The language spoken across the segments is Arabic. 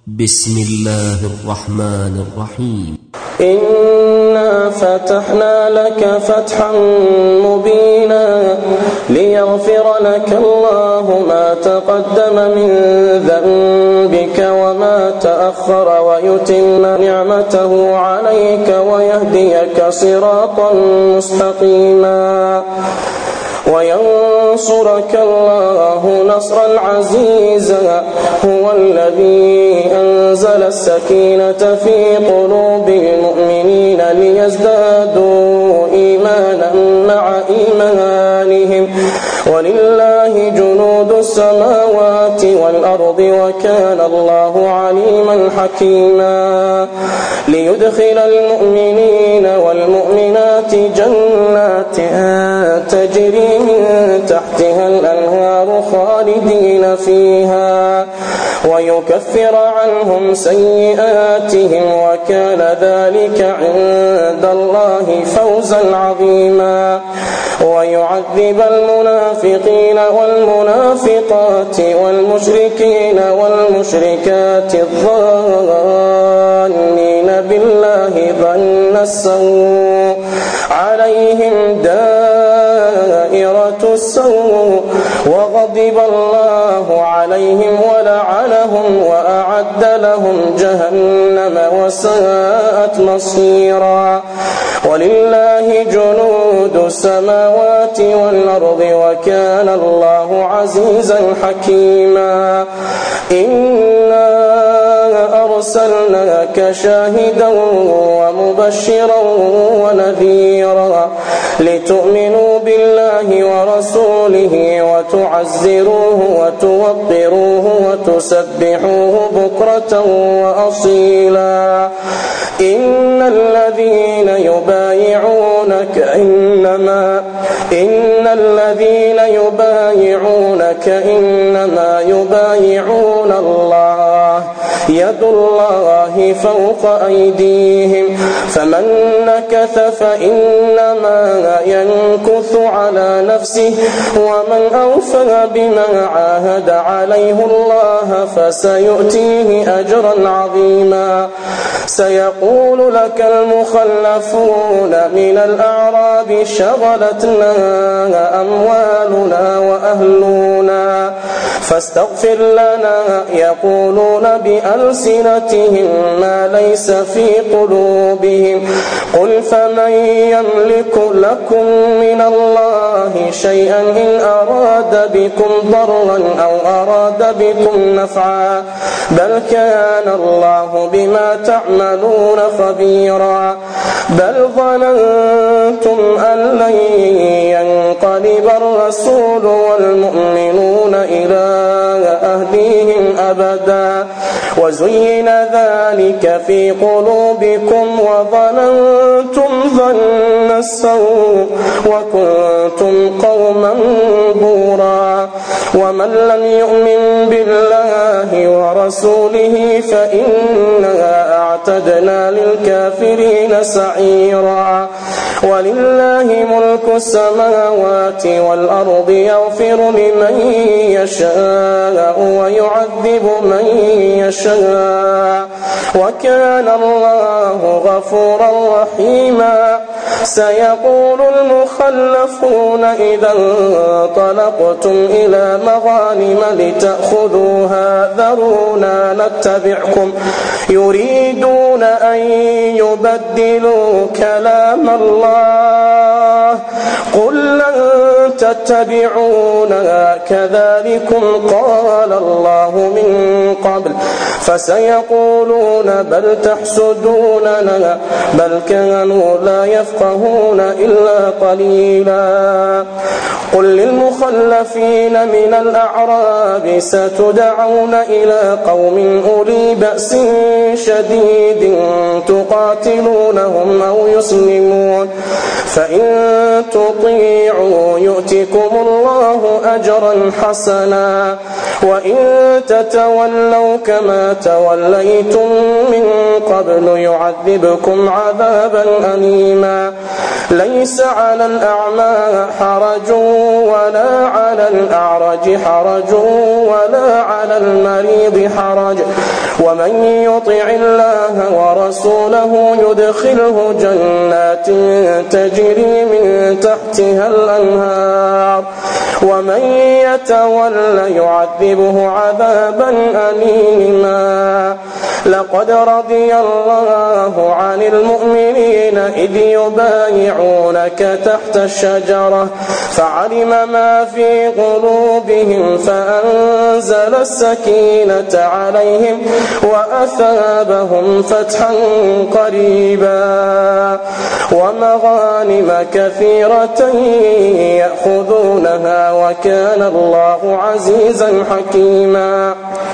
بسم الله الرحمن الرحيم. إنا فتحنا لك فتحا مبينا ليغفر لك الله ما تقدم من ذنبك وما تأخر ويتم نعمته عليك ويهديك صراطا مستقيما وينصرك الله نصرا عزيزا. هو الذي أنزل السكينة في قلوب المؤمنين ليزدادوا إيمانا مع إيمانهم ولله جنود السماوات والأرض وكان الله عليما حكيما. ليدخل المؤمنين والمؤمنات جنات تجري من تحتها الأنهار خالدين فيها ويكفر عنهم سيئاتهم وكان ذلك عند الله فوزا عظيما. ويعذب المنافقين والمنافقات والمشركين والمشركات الظانين بالله ظن السوء عليهم دائرة السوء وغضب الله عليهم ولعنهم وأعد لهم جهنم وساءت مصيرا. ولله جنود السماوات والأرض وكان الله عزيزا حكيما. إنا أرسلناك شاهدا ومبشرا ونذيرا لتؤمنوا بالله ورسوله وتعزروه وتوقروه وتسبحوه بكرة وأصيلا. إن الذين يبايعونك إنما يبايعون الله يد الله فوق أيديهم فمن نكث فإنما ينكث على نفسه ومن أوفى بما عاهد عليه الله فسيؤتيه أجرا عظيما. سيقول لك المخلفون من الأعراب شغلتنا أموالنا وأهلنا فاستغفر لنا يقولون بألسنتهم ما ليس في قلوبهم قل فمن يملك لكم من الله شيئا إن أراد بكم ضرا أو أراد بكم نفعا بل كان الله بما تعملون خبيرا. بل ظننتم أن لن ينقلب الرسول والمؤمنون إلى أهليهم أبدا وزين ذلك في قلوبكم وظننتم ظن السوء وكنتم قوما بورا. ومن لم يؤمن بالله ورسوله فإنا أعتدنا للكافرين سعيرا. ولله ملك السماوات والأرض يغفر لمن يشاء ويعذب من يشاء وكان الله غفورا رحيما. سيقول المخلفون إذا انطلقتم إلى مغانم لتأخذوها ذرونا نتبعكم يريدون أن يبدلوا كلام الله قل لن تتبعونا كذلكم قال الله من قبل فسيقولون بل تحسدوننا بل كانوا لا يفقهون إلا قليلا. قل للمخلفين من الأعراب ستدعون إلى قوم أولي بأس شديد تقاتلونهم أو يسلمون فإن تطيعوا يؤتكم الله أجرا حسنا وإن تتولوا كما توليتم من قبل يعذبكم عذابا أليما. ليس على الأعمى حرج ولا على الأعرج حرج ولا على المريض حرج ومن يطع الله ورسوله يدخله جنات تجري من تحتها الأنهار ومن يتولى يعذبه عذابا أليما. لقد رضي الله عن المؤمنين إذ يبايعونك تحت الشجرة فعلم ما في قلوبهم فأنزل السكينة عليهم وأثابهم فتحا قريبا ومغانم كثيرة يأخذونها وكان الله عزيزا حكيما.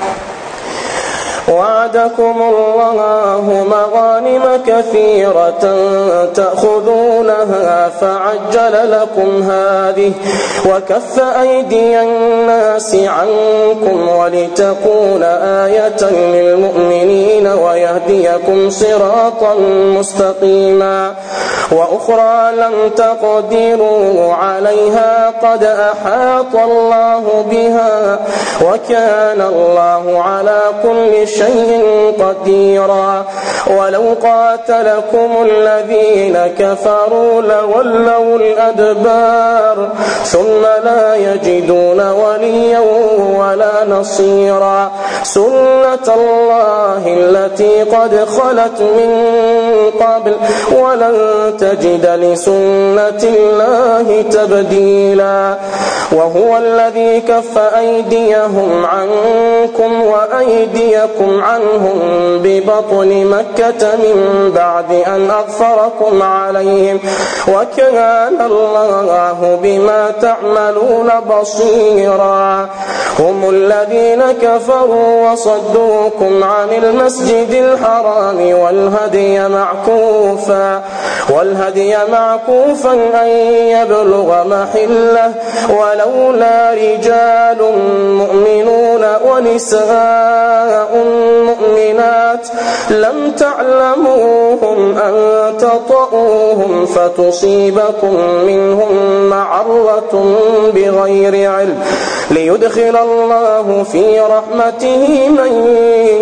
وعدكم الله مغانم كثيرة تأخذونها فعجل لكم هذه وكف أيدي الناس عنكم ولتكون آية للمؤمنين ويهديكم صراطا مستقيما وأخرى لم تقدروا عليها قد أحاط الله بها وكان الله على كل شيء قديرا. ولو قاتلكم الذين كفروا لولوا الأدبار ثم لا يجدون وليا ولا نصيرا. سنة الله التي قد خلت من قبل ولن تجد لسنة الله تبديلا. وهو الذي كف أيديهم عنكم وأيديكم عنهم ببطن مكة من بعد أن أغفركم عليهم وكان الله بما تعملون بصيرا. هم الذين كفروا وصدوكم عن المسجد الحرام والهدي معكوفا أن يبلغ محله ولولا رجال مؤمنون ونساء مؤمنات لم تعلموهم أن تطؤوهم فتصيبكم منهم معرة بغير علم ليدخل الله في رحمته من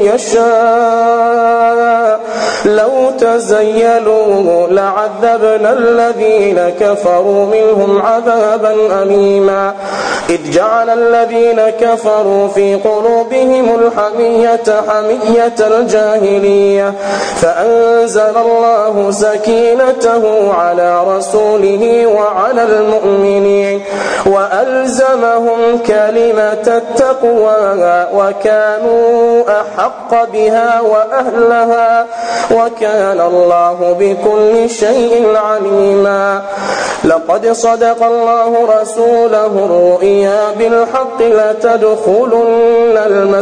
يشاء. لو تزيلوا لعذبنا الذين كفروا منهم عذابا أليما. إذ جعل الذين كفروا في قلوبهم الحمية حمية الجاهلية فأنزل الله سكينته على رسوله وعلى المؤمنين وألزمهم كلمة التقوى وكانوا أحق بها وأهلها وكان الله بكل شيء عليما. لقد صدق الله رسوله الرؤيا بالحق لتدخلن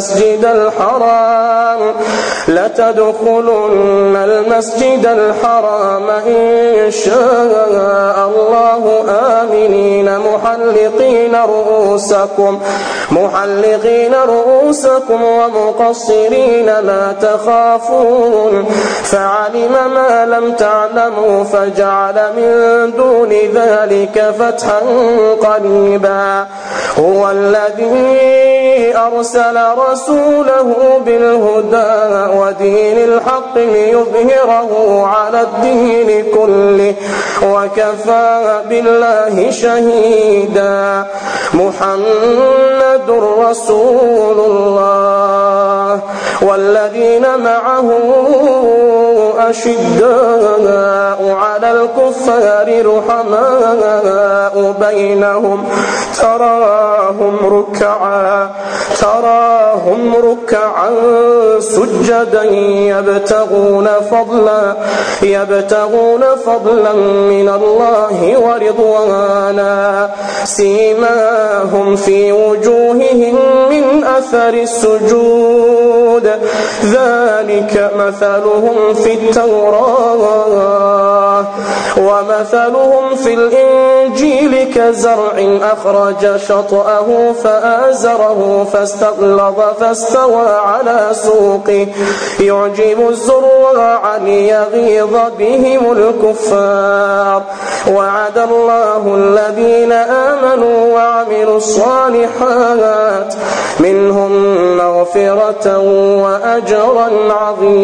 المسجد الحرام إن شاء الله آمنين محلقين رؤوسكم ومقصرين ما تخافون فعلم ما لم تعلموا فجعل من دون ذلك فتحا قريبا. هو الذي أرسل رسوله بالهدى ودين الحق ليظهره على الدين كله وكفى بالله شهيدا. محمد رسول الله والذين معه أشداء على الكفار رحماء بينهم تراهم ركعا سجدا يبتغون فضلا من الله ورضوانا سيماهم في وجوههم من أثر السجود الحدود ذلك مثلهم في التوراة ومثلهم في الإنجيل كزرع أخرج شطأه فآزره فاستغلظ فاستوى على سوقه يعجب الزراع ليغيظ بهم الكفار وعد الله الذين آمنوا وعملوا الصالحات منهم مغفرة وأجرا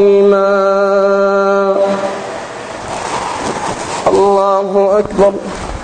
عظيما. الله أكبر.